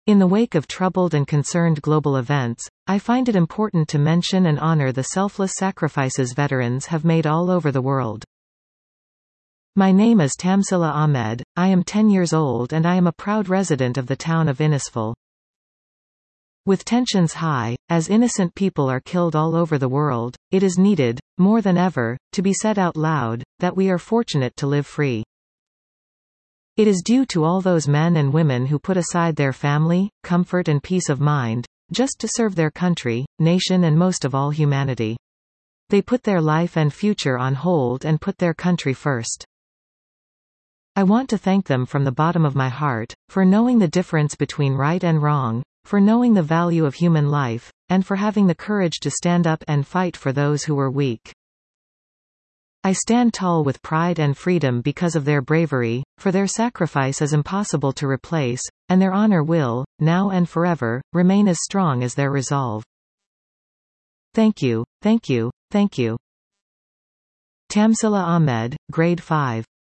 In the wake of troubled and concerned global events, I find it important to mention and honor the selfless sacrifices veterans have made all over the world. My name is Tamsila Ahmed, I am 10 years old and I am a proud resident of the town of Innisfil. With tensions high, as innocent people are killed all over the world, it is needed, more than ever, to be said out loud, that we are fortunate to live free. It is due to all those men and women who put aside their family, comfort and peace of mind, just to serve their country, nation and most of all humanity. They put their life and future on hold and put their country first. I want to thank them from the bottom of my heart, for knowing the difference between right and wrong, for knowing the value of human life, and for having the courage to stand up and fight for those who were weak. I stand tall with pride and freedom because of their bravery, for their sacrifice is impossible to replace, and their honor will, now and forever, remain as strong as their resolve. Thank you, thank you, thank you. Tamsila Ahmed, Grade 5.